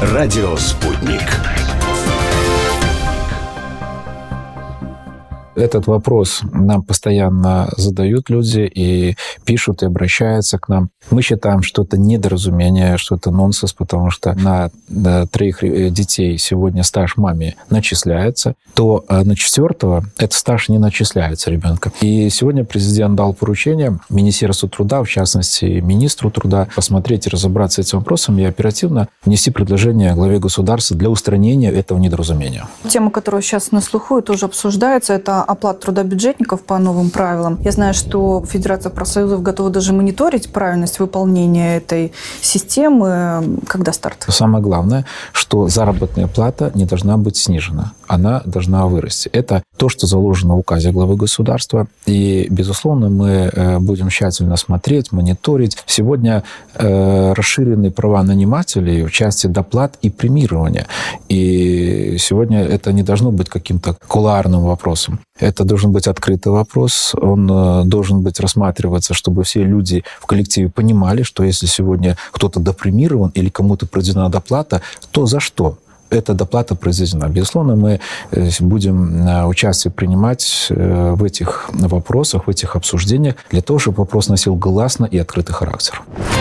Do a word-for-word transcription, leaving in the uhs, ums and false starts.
Радио «Спутник». Этот вопрос нам постоянно задают люди и пишут, и обращаются к нам. Мы считаем, что это недоразумение, что это нонсенс, потому что на, на троих детей сегодня стаж маме начисляется, то на четвертого этот стаж не начисляется ребенка. И сегодня президент дал поручение Министерству труда, в частности, министру труда, посмотреть и разобраться с этим вопросом и оперативно внести предложение главе государства для устранения этого недоразумения. Тема, которая сейчас на слуху и тоже обсуждается, это оплата труда бюджетников по новым правилам. Я знаю, что Федерация профсоюзов готова даже мониторить правильность выполнения этой системы. Когда старт? Самое главное, что заработная плата не должна быть снижена. Она должна вырасти. Это то, что заложено в указе главы государства. И, безусловно, мы будем тщательно смотреть, мониторить. Сегодня расширены права нанимателей в части доплат и премирования. И сегодня это не должно быть каким-то кулуарным вопросом. Это должен быть открытый вопрос, он должен быть рассматриваться, чтобы все люди в коллективе понимали, что если сегодня кто-то допремирован или кому-то произведена доплата, то за что? Эта доплата произведена. Безусловно, мы будем участие принимать в этих вопросах, в этих обсуждениях, для того, чтобы вопрос носил гласный и открытый характер.